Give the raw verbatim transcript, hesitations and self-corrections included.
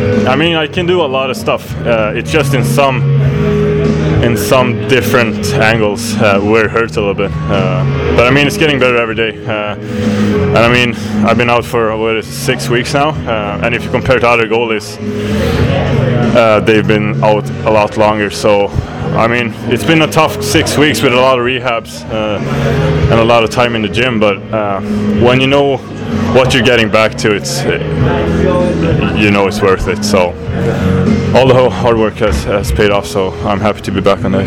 I mean, I can do a lot of stuff. Uh, it's just in some in some different angles uh, where it hurts a little bit. Uh, but I mean, it's getting better every day. Uh, and I mean, I've been out for what is it, six weeks now. Uh, and if you compare to other goalies, uh, they've been out a lot longer. So, I mean, it's been a tough six weeks with a lot of rehabs uh, and a lot of time in the gym. But uh, when you know what you're getting back to, it's uh, you know it's worth it. So all the hard work has, has paid off. So I'm happy to be back on the